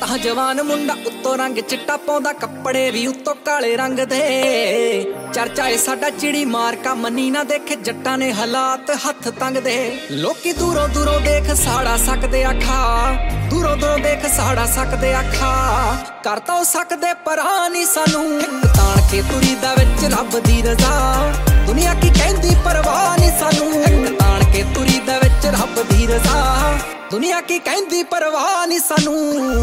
ਤਾਂ ਜਵਾਨ ਮੁੰਡਾ ਉੱਤੋਂ ਰੰਗ ਚਿੱਟਾ ਪਾਉਂਦਾ, ਕੱਪੜੇ ਵੀ ਉੱਤੋਂ ਕਾਲੇ ਰੰਗ ਦੇ। ਚਰਚਾ ਏ ਸਾਡਾ ਚਿੜੀ ਮਾਰਕਾ, ਮੰਨੀ ਨਾ ਦੇਖੇ ਜੱਟਾਂ ਨੇ ਹਾਲਾਤ ਹੱਥ ਤੰਗ ਦੇ। ਲੋਕੀ ਦੂਰੋਂ ਦੂਰੋਂ ਦੇਖ ਸਾੜਾ ਸਕਦੇ ਆਖਾ, ਦੂਰੋਂ ਦੂਰੋਂ ਦੇਖ ਸਾੜਾ ਸਕਦੇ ਆਖਾ। ਕਰ ਤਾਂ ਸਕਦੇ ਪਰ ਨਹੀਂ ਸਾਨੂੰ, ਇੱਕ ਤਾਣ ਕੇ ਤੁਰੀ ਦਾ ਵਿੱਚ ਰੱਬ ਦੀ ਰਜ਼ਾ। ਦੁਨੀਆ ਕੀ ਕਹਿੰਦੀ ਪਰਵਾਹ ਨਹੀਂ ਸਾਨੂੰ, ਇੱਕ ਤਾਣ ਕੇ ਤੁਰੀ ਦਾ ਵਿੱਚ ਰੱਬ ਦੀ ਰਜ਼ਾ। ਦੁਨੀਆ ਕੀ ਕਹਿੰਦੀ ਪਰਵਾਹ ਨਹੀਂ ਸਾਨੂੰ।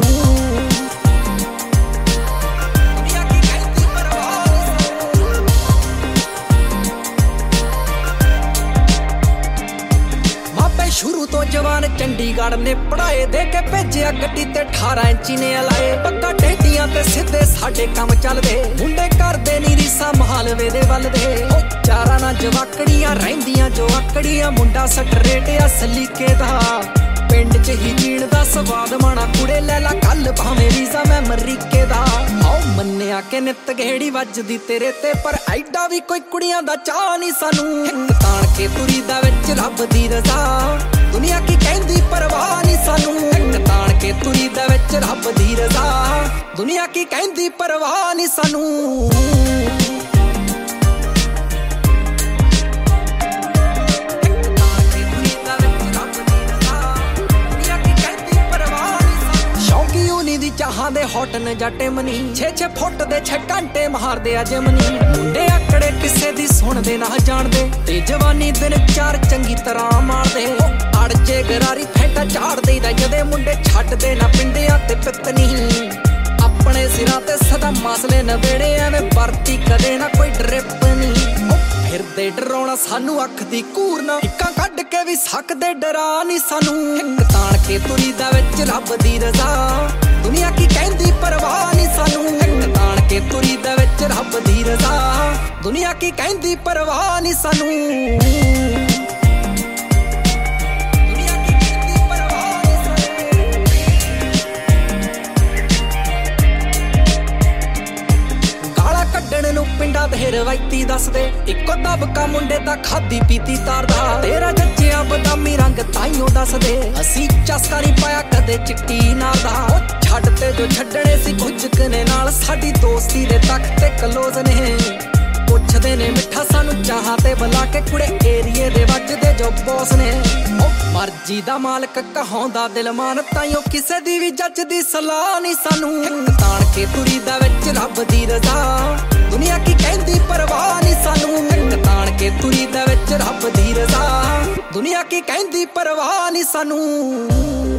ਸ਼ੁਰੂ ਤੋਂ ਜਵਾਨ ਚੰਡੀਗੜ੍ਹ ਨੇ ਪੜਾਏ, ਦੇ ਕੇ ਭੇਜਿਆ ਗੱਡੀ ਤੇ 18 ਇੰਚੀ ਨੇ ਲਾਏ। ਪੱਕਾ ਟੇਡੀਆਂ ਤੇ ਸਿੱਧੇ ਸਾਡੇ ਕੰਮ ਚੱਲਦੇ, ਮੁੰਡੇ ਕਰਦੇ ਨੀ ਰੀਸਾਂ ਮਾਲਵੇ ਦੇ ਵੱਲ ਦੇ। ਉਹ ਚਾਰਾਂ ਨਾਲ ਜਵਾਕੜੀਆਂ ਰਹਿੰਦੀਆਂ ਜੋ ਆਕੜੀਆਂ, ਮੁੰਡਾ ਸਟਰੇਟ ਆ ਸਲੀਕੇ ਦਾ। ਪਿੰਡ 'ਚ ਹੀ ਜੀਣ ਦਾ ਸਵਾਦ ਮਾਣਾ, ਕੁੜੇ ਲੈ ਲਾ ਕੱਲ ਭਾਵੇਂ ਵੀਜ਼ਾ ਮੈਂ ਅਮਰੀਕੇ ਦਾ। ਆਓ ਮੰਨਿਆ ਕਿ ਨਿੱਤ ਗੇੜੀ ਵੱਜਦੀ ਤੇਰੇ ਤੇ, ਪਰ ਐਡਾ ਵੀ ਕੋਈ ਕੁੜੀਆਂ ਦਾ ਚਾਹ ਨਹੀਂ ਸਾਨੂੰ। ਇੱਕ ਤਾਣ ਕੇ ਤੁਰੀ ਦਾ ਵਿੱਚ ਰੱਬ ਦੀ ਰਜ਼ਾ। ਦੁਨੀਆ ਕੀ ਕਹਿੰਦੀ ਪਰਵਾਹ ਨਹੀਂ ਸਾਨੂੰ, ਇੱਕ ਤਾਣ ਕੇ ਤੁਰੀ ਦਾ ਵਿੱਚ ਰੱਬ ਦੀ ਰਜ਼ਾ। ਦੁਨੀਆ ਕੀ ਕਹਿੰਦੀ ਪਰਵਾਹ ਨਹੀਂ ਸਾਨੂੰ। ਚਾਹਾਂ ਦੇ ਹੌਟ ਨੇ ਜੱਟੇ ਮਨੀ, 6-6 ਫੁੱਟ ਦੇ 6 ਘੰਟੇ ਮਾਰਦੇ ਆ ਜਮਨੀ। ਮੁੰਡੇ ਆਕੜੇ ਕਿਸੇ ਦੀ ਸੁਣਦੇ ਨਾ ਜਾਣਦੇ, ਤੇ ਜਵਾਨੀ ਦਿਨ 4 ਚੰਗੀ ਤਰ੍ਹਾਂ ਮਾਰਦੇ। ਅੜਜੇ ਗਰਾਰੀ ਫੈਂਟਾ ਝਾੜ ਦੇਈਦਾ ਜਦੇ, ਮੁੰਡੇ ਛੱਡਦੇ ਨਾ ਪਿੰਡਿਆਂ ਤੇ ਪਿੱਤਨੀ। ਆਪਣੇ ਸਿਰਾਂ ਤੇ ਸਦਾ ਮਸਲੇ ਨਵੇੜੇ, ਐਵੇਂ ਵਰਤੀ ਕਦੇ ਨਾ ਕੋਈ ਡਰਿਪ ਨੀ। ਫਿਰਦੇ ਡਰਾਉਣਾ ਸਾਨੂੰ ਅੱਖ ਦੀ ਘੂਰ ਨਾ, ਇੱਕਾਂ ਕੱਢ ਕੇ ਵੀ ਸਕਦੇ ਡਰਾ ਨਹੀਂ ਸਾਨੂੰ। ਇੱਕ ਤਾਣ ਕੇ ਤੁਰੀ ਦਾ ਵਿੱਚ ਰੱਬ ਦੀ ਰਜ਼ਾ। ਦੁਨੀਆ ਕੀ ਕਹਿੰਦੀ ਪਰਵਾਹ ਨਹੀਂ ਸਾਨੂੰ, ਇੱਕ ਤਾਣ ਕੇ ਤੁਰੀ ਦਾ ਵਿੱਚ ਰੱਬ ਦੀ ਰਜ਼ਾ। ਦੁਨੀਆ ਕੀ ਕਹਿੰਦੀ ਪਰਵਾਹ ਨਹੀਂ ਸਾਨੂੰ। ਨੂੰ ਪਿੰਡਾਂ ਦੇ ਰਵਾਇਤੀ ਦੱਸਦੇ, ਇੱਕੋ ਦਬਕਾ ਮੁੰਡੇ ਦਾ ਖਾਦੀ ਪੀਤੀ ਤਾਰਦਾ। ਤੇਰਾ ਜੱਜਿਆ ਬਦਾਮੀ ਰੰਗ ਤਾਈਓ ਦੱਸਦੇ, ਅਸੀਂ ਚਸਕਾ ਨਹੀਂ ਪਾਇਆ ਕਦੇ ਚਿੱਟੀ ਨਾਰ ਦਾ। ਉਹ ਛੱਡ ਤੇ ਜੋ ਛੱਡਣੇ ਸੀ ਕੁਝ ਕਨੇ ਨਾਲ, ਸਾਡੀ ਦੋਸਤੀ ਦੇ ਤੱਕ ਤੇ ਕਲੋਜ਼ ਨੇ। ਪੁੱਛਦੇ ਨੇ ਮਿੱਠਾ ਸਾਨੂੰ ਚਾਹਾਂ ਤੇ ਬੁਲਾ ਕੇ, ਕੁੜੇ ਏਰੀਏ ਦੇ ਵੱਜਦੇ ਜੋ ਬੌਸ ਨੇ। ਉਹ ਮਰਜ਼ੀ ਦਾ ਮਾਲਕ ਕਹਾਉਂਦਾ ਦਿਲ ਮਾਨ, ਤਾਈਓ ਕਿਸੇ ਦੀ ਵੀ ਜੱਜਦੀ ਸਲਾਹ ਨਹੀਂ ਸਾਨੂੰ। ਇੱਕ ਤਾਣ ਕੇ ਤੁਰੀ ਦਾ ਵਿੱਚ ਰੱਬ ਦੀ ਰਜ਼ਾ। ਦੁਨੀਆ ਕੀ ਕਹਿੰਦੀ ਪਰਵਾਹ ਨਹੀਂ ਸਾਨੂੰ, ਇੱਕ ਤਾਣ ਕੇ ਤੁਰੀ ਦਾ ਵਿੱਚ ਰੱਬ ਦੀ ਰਜ਼ਾ। ਦੁਨੀਆ ਕੀ ਕਹਿੰਦੀ ਪਰਵਾਹ ਨਹੀਂ ਸਾਨੂੰ।